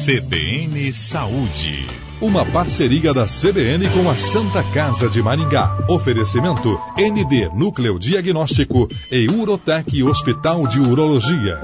CBN Saúde. Uma parceria da CBN com a Santa Casa de Maringá. Oferecimento ND Núcleo Diagnóstico e Urotec Hospital de Urologia.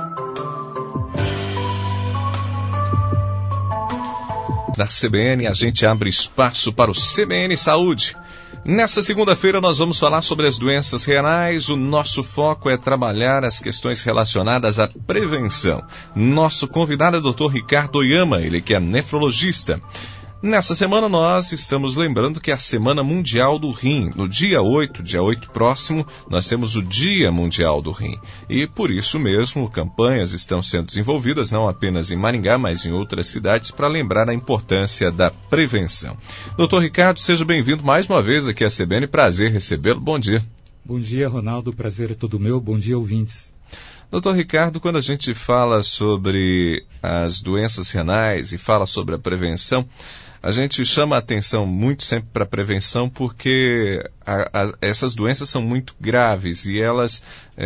Da CBN, a gente abre espaço para o CBN Saúde. Nessa segunda-feira nós vamos falar sobre as doenças renais. O nosso foco é trabalhar as questões relacionadas à prevenção. Nosso convidado é o Dr. Ricardo Oyama, ele que é nefrologista. Nessa semana nós estamos lembrando que é a Semana Mundial do Rim. No dia 8 próximo, nós temos o Dia Mundial do Rim. E por isso mesmo, campanhas estão sendo desenvolvidas, não apenas em Maringá, mas em outras cidades, para lembrar a importância da prevenção. Doutor Ricardo, seja bem-vindo mais uma vez aqui à CBN. Prazer recebê-lo. Bom dia. Bom dia, Ronaldo. Prazer é todo meu. Bom dia, ouvintes. Doutor Ricardo, quando a gente fala sobre as doenças renais e fala sobre a prevenção, a gente chama a atenção muito sempre para a prevenção porque essas doenças são muito graves e elas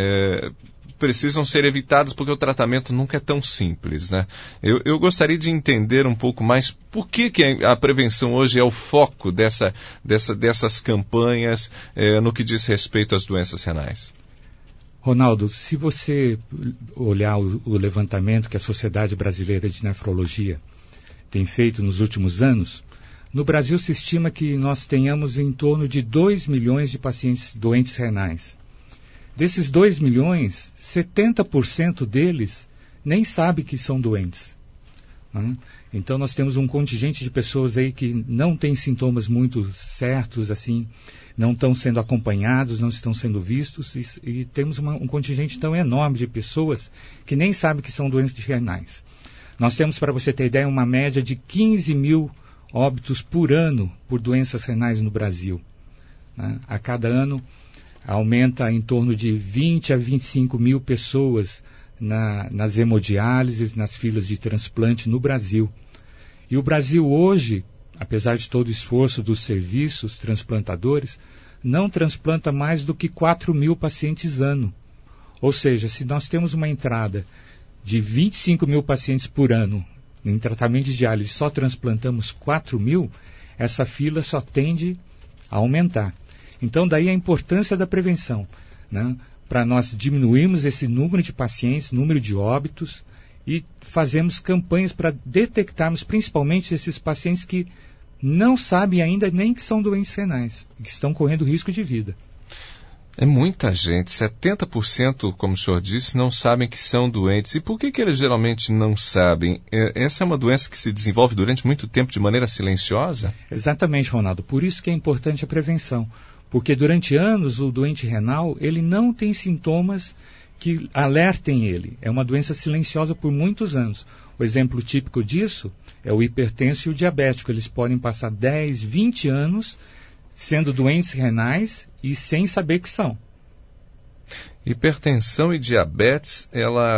precisam ser evitadas porque o tratamento nunca é tão simples, né? Eu gostaria de entender um pouco mais por que a prevenção hoje é o foco dessas campanhas no que diz respeito às doenças renais. Ronaldo, se você olhar o levantamento que a Sociedade Brasileira de Nefrologia tem feito nos últimos anos, no Brasil se estima que nós tenhamos em torno de 2 milhões de pacientes doentes renais. Desses 2 milhões, 70% deles nem sabe que são doentes. Né? Então nós temos um contingente de pessoas aí que não têm sintomas muito certos, assim, não estão sendo acompanhados, não estão sendo vistos, e temos um contingente tão enorme de pessoas que nem sabem que são doentes renais. Nós temos, para você ter ideia, uma média de 15 mil óbitos por ano por doenças renais no Brasil. Né? A cada ano aumenta em torno de 20 a 25 mil pessoas nas hemodiálises, nas filas de transplante no Brasil. E o Brasil hoje, apesar de todo o esforço dos serviços transplantadores, não transplanta mais do que 4 mil pacientes ano. Ou seja, se nós temos uma entrada de 25 mil pacientes por ano em tratamento de diálise, só transplantamos 4 mil, essa fila só tende a aumentar. Então, daí a importância da prevenção, né? Para nós diminuirmos esse número de pacientes, número de óbitos, e fazemos campanhas para detectarmos principalmente esses pacientes que não sabem ainda nem que são doentes renais, que estão correndo risco de vida. É muita gente, 70%, como o senhor disse, não sabem que são doentes. E por que eles geralmente não sabem? Essa é uma doença que se desenvolve durante muito tempo de maneira silenciosa? Exatamente, Ronaldo. Por isso que é importante a prevenção. Porque durante anos o doente renal, ele não tem sintomas que alertem ele. É uma doença silenciosa por muitos anos. O exemplo típico disso é o hipertenso e o diabético. Eles podem passar 10, 20 anos sendo doentes renais e sem saber que são. Hipertensão e diabetes,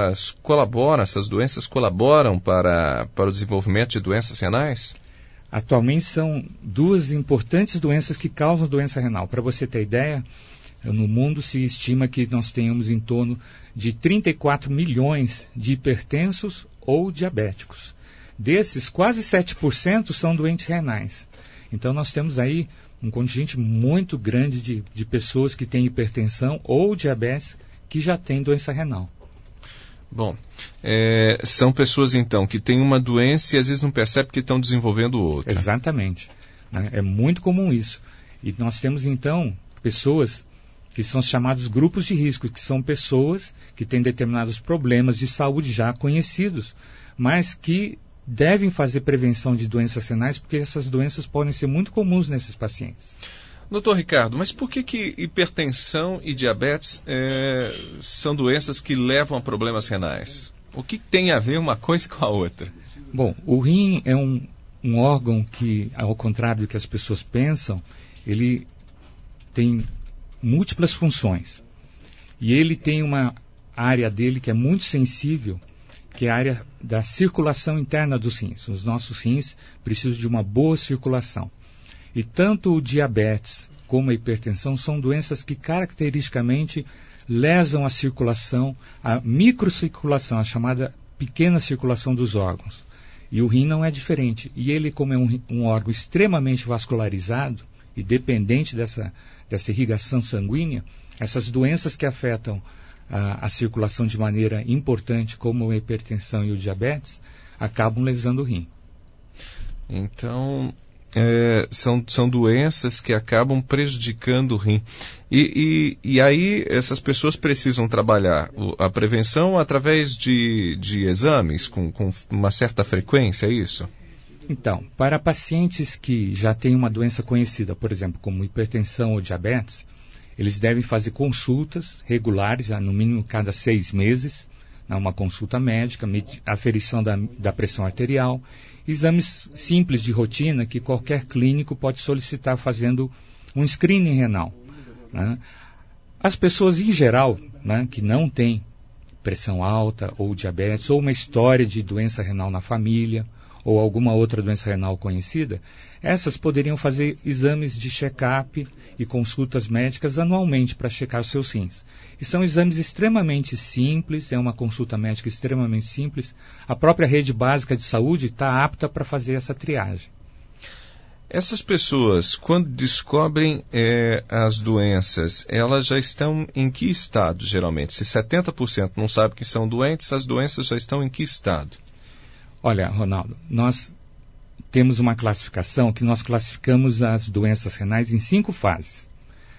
essas doenças colaboram para o desenvolvimento de doenças renais? Atualmente são duas importantes doenças que causam doença renal. Para você ter ideia, no mundo se estima que nós tenhamos em torno de 34 milhões de hipertensos ou diabéticos. Desses, quase 7% são doentes renais. Então nós temos aí um contingente muito grande de pessoas que têm hipertensão ou diabetes que já têm doença renal. Bom, são pessoas então que têm uma doença e às vezes não percebem que estão desenvolvendo outra. Exatamente. Né? É muito comum isso. E nós temos então pessoas que são chamados grupos de risco, que são pessoas que têm determinados problemas de saúde já conhecidos, mas que devem fazer prevenção de doenças renais, porque essas doenças podem ser muito comuns nesses pacientes. Doutor Ricardo, mas por que hipertensão e diabetes são doenças que levam a problemas renais? O que tem a ver uma coisa com a outra? Bom, o rim é um órgão que, ao contrário do que as pessoas pensam, ele tem múltiplas funções. E ele tem uma área dele que é muito sensível, que é a área da circulação interna dos rins. Os nossos rins precisam de uma boa circulação. E tanto o diabetes como a hipertensão são doenças que caracteristicamente lesam a circulação, a microcirculação, a chamada pequena circulação dos órgãos. E o rim não é diferente. E ele, como é um órgão extremamente vascularizado e dependente dessa irrigação sanguínea, essas doenças que afetam a circulação de maneira importante, como a hipertensão e o diabetes, acabam lesando o rim. Então, são doenças que acabam prejudicando o rim. E aí essas pessoas precisam trabalhar a prevenção através de exames com uma certa frequência, é isso? Então, para pacientes que já têm uma doença conhecida, por exemplo, como hipertensão ou diabetes, eles devem fazer consultas regulares, no mínimo cada 6 meses, uma consulta médica, aferição da pressão arterial, exames simples de rotina que qualquer clínico pode solicitar fazendo um screening renal. Né? As pessoas em geral, né, que não têm pressão alta ou diabetes, ou uma história de doença renal na família, ou alguma outra doença renal conhecida, essas poderiam fazer exames de check-up e consultas médicas anualmente para checar os seus rins. E são exames extremamente simples, é uma consulta médica extremamente simples. A própria rede básica de saúde está apta para fazer essa triagem. Essas pessoas, quando descobrem as doenças, elas já estão em que estado, geralmente? Se 70% não sabe que são doentes, as doenças já estão em que estado? Olha, Ronaldo, nós temos uma classificação que nós classificamos as doenças renais em 5 fases.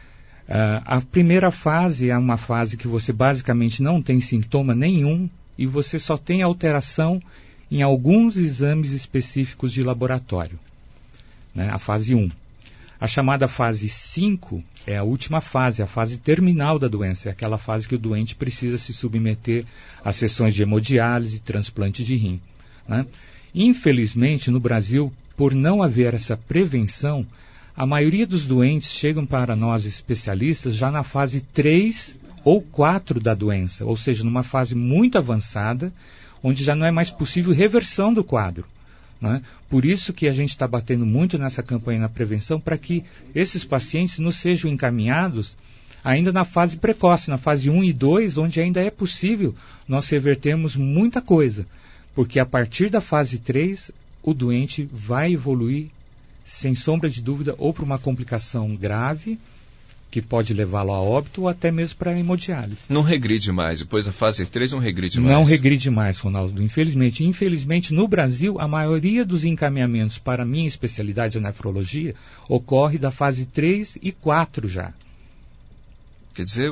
A primeira fase é uma fase que você basicamente não tem sintoma nenhum e você só tem alteração em alguns exames específicos de laboratório. Né? A fase 1. A chamada fase 5 é a última fase, a fase terminal da doença. É aquela fase que o doente precisa se submeter a sessões de hemodiálise e transplante de rim. Né? Infelizmente, no Brasil, por não haver essa prevenção, a maioria dos doentes chegam para nós especialistas já na fase 3 ou 4 da doença, ou seja, numa fase muito avançada, onde já não é mais possível reversão do quadro. Né? Por isso que a gente está batendo muito nessa campanha na prevenção, para que esses pacientes nos sejam encaminhados ainda na fase precoce, na fase 1 e 2, onde ainda é possível nós revertermos muita coisa. Porque a partir da fase 3, o doente vai evoluir, sem sombra de dúvida, ou para uma complicação grave, que pode levá-lo a óbito, ou até mesmo para hemodiálise. Não regride mais, depois da fase 3 não regride mais. Não regride mais, Ronaldo, infelizmente. Infelizmente, no Brasil, a maioria dos encaminhamentos para a minha especialidade, a nefrologia, ocorre da fase 3 e 4 já. Quer dizer,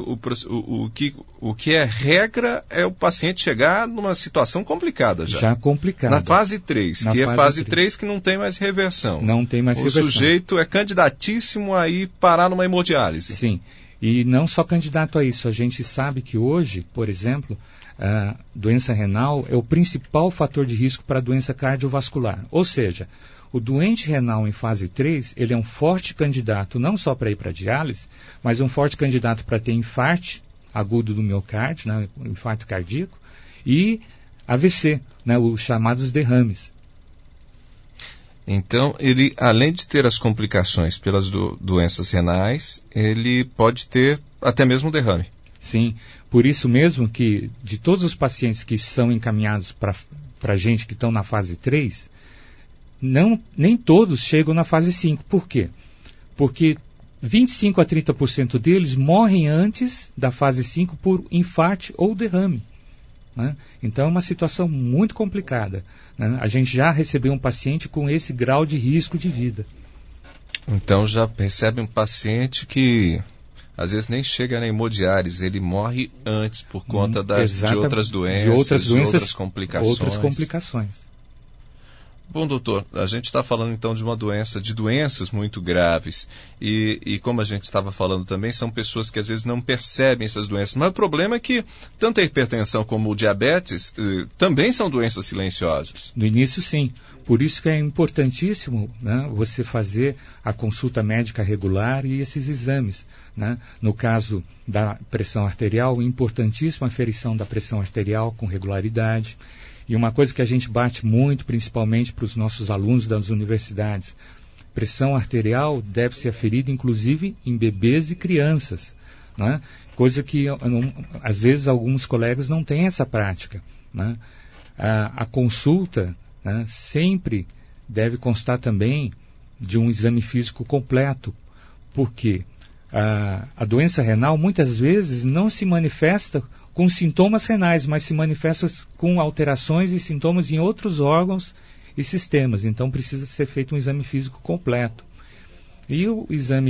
o que é regra é o paciente chegar numa situação complicada já. Já complicada. Na fase 3, que é fase 3 que não tem mais reversão. Não tem mais reversão. O sujeito é candidatíssimo a ir parar numa hemodiálise. Sim, e não só candidato a isso. A gente sabe que hoje, por exemplo, a doença renal é o principal fator de risco para a doença cardiovascular. Ou seja, o doente renal em fase 3, ele é um forte candidato não só para ir para a diálise, mas um forte candidato para ter infarto agudo do miocárdio, né, infarto cardíaco, e AVC, né, os chamados derrames. Então, ele, além de ter as complicações pelas doenças renais, ele pode ter até mesmo derrame. Sim, por isso mesmo que de todos os pacientes que são encaminhados para a gente que estão na fase 3, nem todos chegam na fase 5. Por quê? Porque 25 a 30% deles morrem antes da fase 5 por infarto ou derrame. Né? Então é uma situação muito complicada. Né? A gente já recebeu um paciente com esse grau de risco de vida. Então já recebe um paciente que às vezes nem chega na hemodiálise, ele morre antes por conta de outras doenças, de outras complicações. Bom, doutor, a gente está falando então de doenças muito graves e como a gente estava falando também, são pessoas que às vezes não percebem essas doenças, mas o problema é que tanto a hipertensão como o diabetes também são doenças silenciosas. No início, sim. Por isso que é importantíssimo, né, você fazer a consulta médica regular e esses exames. Né? No caso da pressão arterial, importantíssima a aferição da pressão arterial com regularidade. E uma coisa que a gente bate muito, principalmente para os nossos alunos das universidades, pressão arterial deve ser aferida, inclusive, em bebês e crianças. Né? Coisa que, às vezes, alguns colegas não têm essa prática. Né? A consulta né, sempre deve constar também de um exame físico completo, porque a doença renal muitas vezes não se manifesta com sintomas renais, mas se manifesta com alterações e sintomas em outros órgãos e sistemas. Então precisa ser feito um exame físico completo. E o exame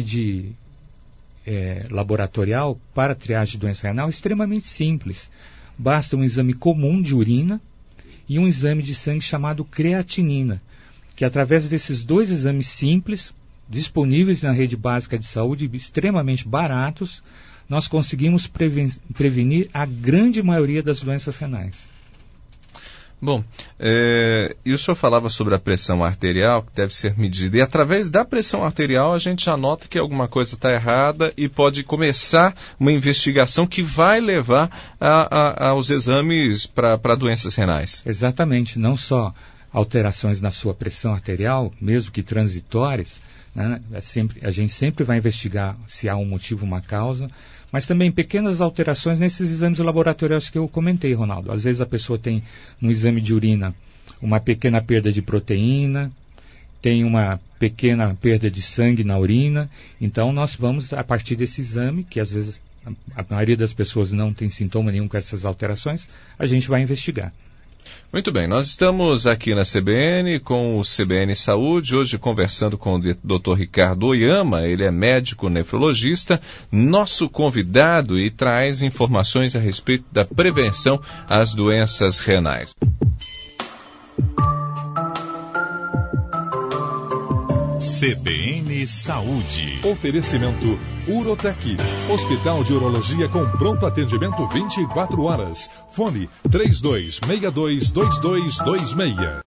laboratorial para triagem de doença renal é extremamente simples. Basta um exame comum de urina e um exame de sangue chamado creatinina, que através desses dois exames simples, disponíveis na rede básica de saúde, extremamente baratos, nós conseguimos prevenir a grande maioria das doenças renais. Bom, e o senhor falava sobre a pressão arterial, que deve ser medida, e através da pressão arterial a gente já nota que alguma coisa está errada e pode começar uma investigação que vai levar aos exames para doenças renais. Exatamente, não só alterações na sua pressão arterial, mesmo que transitórias, né? A gente sempre vai investigar se há um motivo, uma causa, mas também pequenas alterações nesses exames laboratoriais que eu comentei, Ronaldo. Às vezes a pessoa tem no exame de urina uma pequena perda de proteína, tem uma pequena perda de sangue na urina, então nós vamos, a partir desse exame, que às vezes a maioria das pessoas não tem sintoma nenhum com essas alterações, a gente vai investigar. Muito bem, nós estamos aqui na CBN com o CBN Saúde, hoje conversando com o Dr. Ricardo Oyama, ele é médico nefrologista, nosso convidado, e traz informações a respeito da prevenção às doenças renais. CBN Saúde. Oferecimento Urotec, Hospital de Urologia com pronto atendimento 24 horas. Fone 32622226.